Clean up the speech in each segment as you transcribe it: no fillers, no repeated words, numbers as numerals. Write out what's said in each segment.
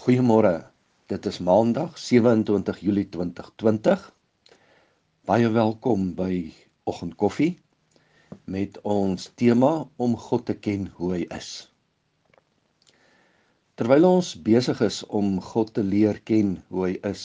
Goeiemôre, dit is Maandag 27 Julie 2020. Baie welkom by Oggendkoffie met ons tema om God te ken hoe hy is. Terwyl ons besig is om God te leer ken hoe hy is,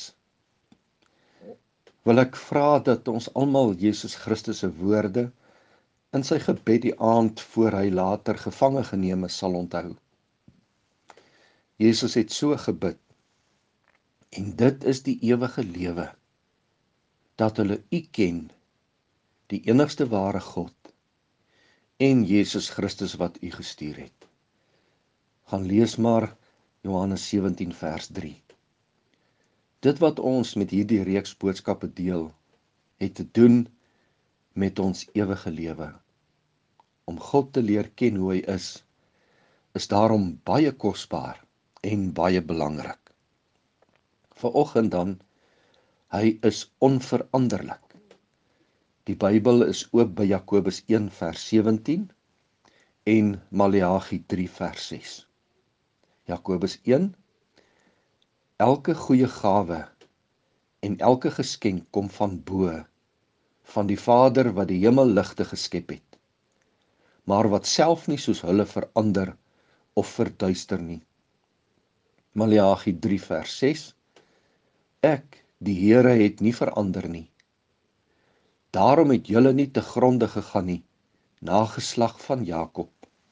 wil ek vra dat ons almal Jesus Christus se woorde in sy gebed die aand voor hy later gevange geneem is sal onthou. Jesus het so gebid: en dit is die ewige lewe, dat hulle U ken, die enigste ware God, en Jesus Christus wat U gestuur het. Gaan lees maar Johannes 17 vers 3. Dit wat ons met hierdie reeks boodskappe deel, het te doen met ons ewige lewe. Om God te leer ken hoe hy is daarom baie kosbaar en baie belangrik. Vanoggend dan, hy is onveranderlik. Die Bybel is oop by Jakobus 1 vers 17 en Maleagi 3 vers 6. Jakobus 1: elke goeie gawe en elke geskenk kom van bo, van die Vader wat die hemelligte geskep het, maar wat self nie soos hulle verander of verduister nie. Maleagi 3 vers 6: ek, die Here, het nie verander nie. Daarom het julle nie te gronde gegaan nie, nageslag van Jakob.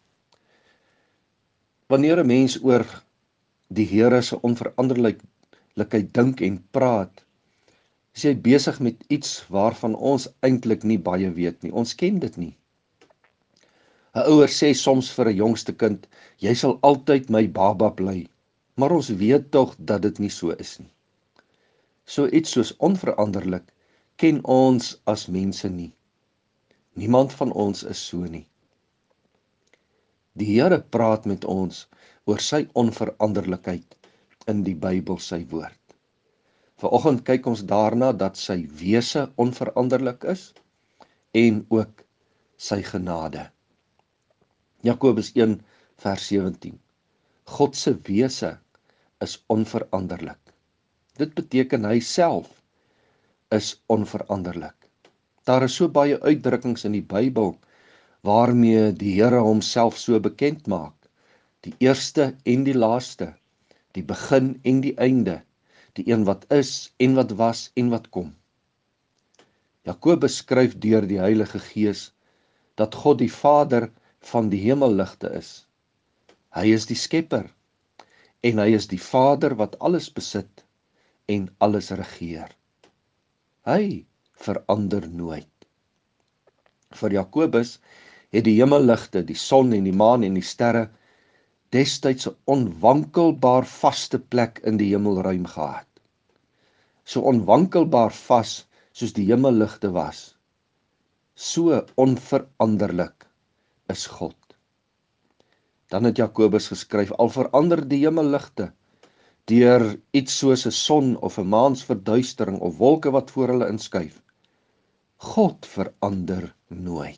Wanneer 'n mens oor die Here se onveranderlikheid dink en praat, is hy besig met iets waarvan ons eintlik nie baie weet nie. Ons ken dit nie. 'n Ouer sê soms vir 'n jongste kind: jy sal altyd my baba bly, maar ons weet tog dat dit nie so is nie. So iets soos onveranderlik ken ons as mense nie. Niemand van ons is so nie. Die Here praat met ons oor sy onveranderlikheid in die Bybel, sy woord. Vanoggend kyk ons daarna dat sy wese onveranderlik is en ook sy genade. Jakobus 1 vers 17. God se wese is onveranderlik. Dit beteken hy self is onveranderlik. Daar is so baie uitdrukkings in die Bybel waarmee die Here homself so bekend maak. Die eerste en die laaste, die begin en die einde, die een wat is en wat was en wat kom. Jakobus skryf deur die Heilige Gees dat God die Vader van die hemelligte is. Hy is die skepper en hy is die Vader wat alles besit en alles regeer. Hy verander nooit. Vir Jakobus het die hemelligte, die son en die maan en die sterre destyds 'n onwankelbaar vaste plek in die hemelruim gehad. So onwankelbaar vas soos die hemelligte was, so onveranderlik is God. Dan het Jakobus geskryf: al verander die hemelligte deur iets soos 'n son of 'n maansverduistering of wolke wat voor hulle inskuif, God verander nooit.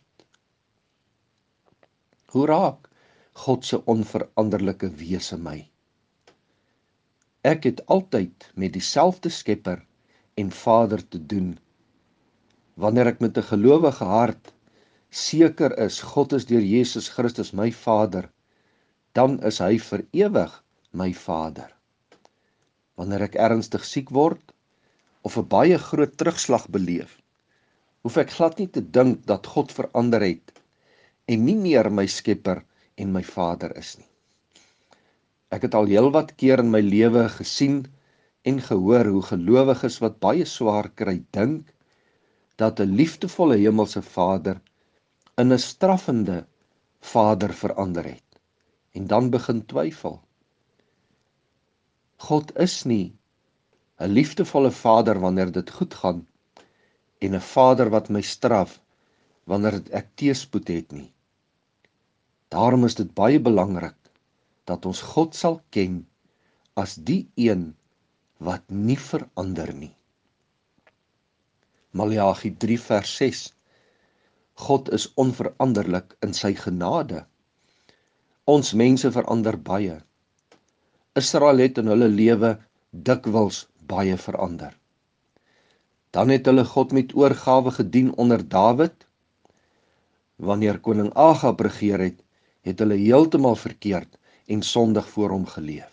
Hoe raak God se onveranderlike wese my? Ek het altyd met dieselfde Skepper en Vader te doen. Wanneer ek met 'n gelowige hart seker is God is deur Jesus Christus my Vader, dan is hy vir ewig my Vader. Wanneer ek ernstig siek word of 'n baie groot terugslag beleef, hoef ek glad nie te dink dat God verander het en nie meer my Skepper en my Vader is nie. Ek het al heelwat keer in my lewe gesien en gehoor hoe gelowiges wat baie swaar kry dink dat 'n liefdevolle hemelse Vader in 'n straffende Vader verander het en dan begin twyfel. God is nie 'n liefdevolle Vader wanneer dit goed gaan en 'n Vader wat my straf wanneer ek teëspoed het nie. Daarom is dit baie belangrik dat ons God sal ken as die een wat nie verander nie. Maleagi 3 vers 6. God is onveranderlik in sy genade. Ons mense verander baie. Israel het in hulle lewe dikwels baie verander. Dan het hulle God met oorgawe gedien onder Dawid. Wanneer koning Agab regeer het, het hulle heeltemal verkeerd en sondig voor hom geleef.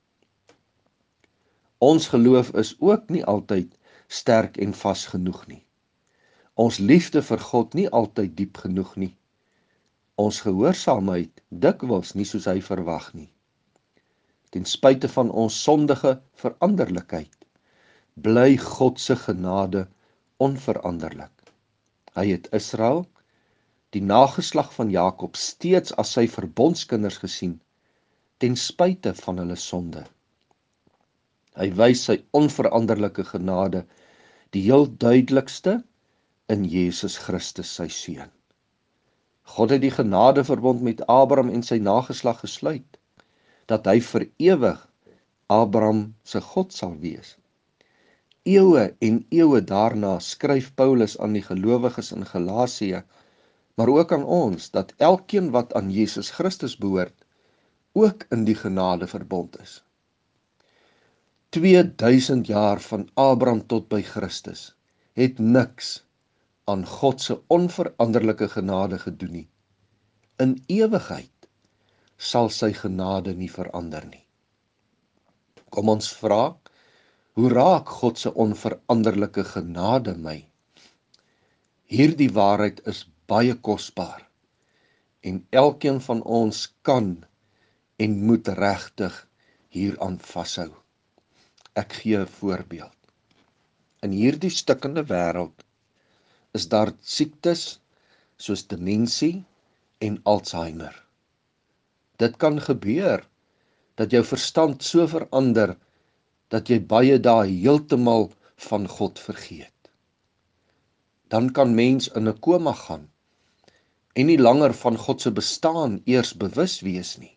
Ons geloof is ook nie altyd sterk en vas genoeg nie. Ons liefde vir God nie altyd diep genoeg nie. Ons gehoorsaamheid dikwels nie soos hy verwag nie. Ten spyte van ons sondige veranderlikheid, bly God se genade onveranderlik. Hy het Israel, die nageslag van Jakob, steeds as sy verbondskinders gesien, ten spyte van hulle sonde. Hy wys sy onveranderlike genade, die heel duidelikste in Jesus Christus sy seun. God het die genadeverbond met Abraham en sy nageslag gesluit, dat hy vir ewig Abraham se God sal wees. Eeue en eeue daarna skryf Paulus aan die gelowiges in Galasië, maar ook aan ons, dat elkeen wat aan Jesus Christus behoort, ook in die genadeverbond is. 2000 jaar van Abraham tot by Christus het niks aan God se onveranderlike genade gedoen nie. In ewigheid sal sy genade nie verander nie. Kom ons vra, hoe raak God se onveranderlike genade my? Hierdie waarheid is baie kosbaar en elkeen van ons kan en moet regtig hieraan vashou. Ek gee 'n voorbeeld. In hierdie stikkende wêreld is daar siektes soos demensie en Alzheimer. Dit kan gebeur dat jou verstand so verander dat jy baie dae heeltemal van God vergeet. Dan kan mens in 'n koma gaan en nie langer van God se bestaan eers bewus wees nie.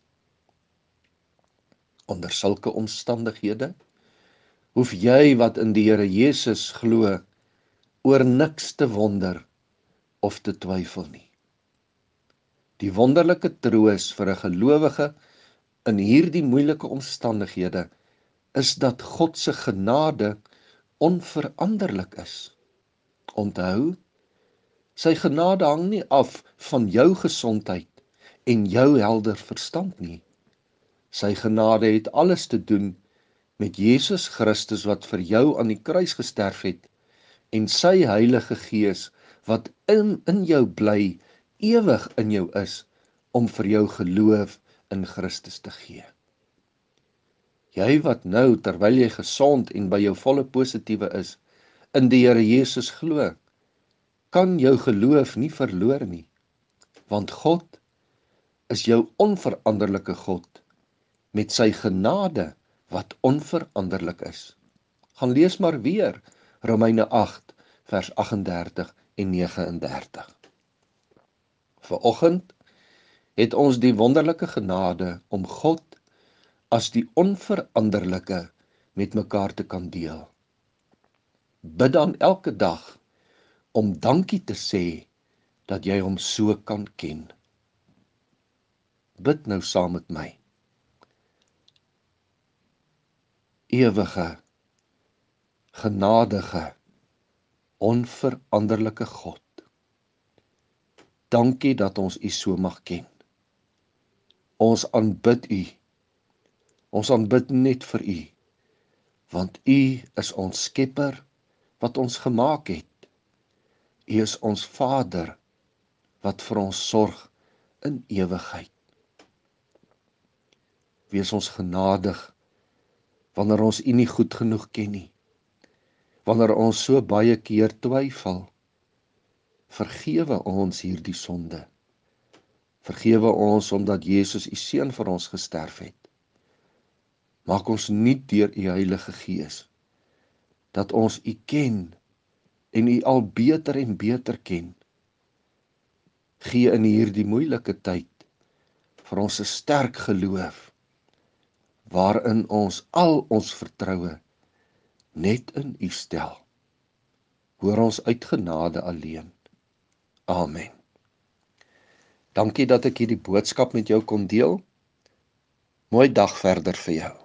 Onder sulke omstandighede hoef jy wat in die Here Jesus glo oor niks te wonder of te twyfel nie. Die wonderlike troos vir 'n gelowige in hierdie moeilike omstandighede is dat God se genade onveranderlik is. Onthou, sy genade hang nie af van jou gesondheid en jou helder verstand nie. Sy genade het alles te doen met Jesus Christus wat vir jou aan die kruis gesterf het en sy Heilige Gees wat in jou bly, ewig in jou is, om vir jou geloof in Christus te gee. Jy wat nou, terwyl jy gesond en by jou volle positiewe is, in die Here Jesus glo, kan jou geloof nie verloor nie, want God is jou onveranderlike God, met sy genade wat onveranderlik is. Gaan lees maar weer Romeine 8 vers 38 en 39. Vanoggend het ons die wonderlike genade om God as die onveranderlike met mekaar te kan deel. Bid dan elke dag om dankie te sê dat jy hom so kan ken. Bid nou saam met my. Ewige, genadige, onveranderlike God. Dankie dat ons U so mag ken. Ons aanbid U. Ons aanbid net vir U, want U is ons Skepper wat ons gemaak het. U is ons Vader wat vir ons sorg in ewigheid. Wees ons genadig wanneer ons U nie goed genoeg ken nie. Wanneer ons so baie keer twyfel, vergewe ons hierdie sonde. Vergewe ons omdat Jesus U seun vir ons gesterf het. Maak ons nuut deur U Heilige Gees, dat ons U ken en U al beter en beter ken. Gee in hierdie moeilike tyd vir ons 'n sterk geloof, waarin ons al ons vertroue net in U stel. Hoor ons uit genade alleen. Amen. Dankie dat ek hierdie boodskap met jou kon deel. Mooi dag verder vir jou.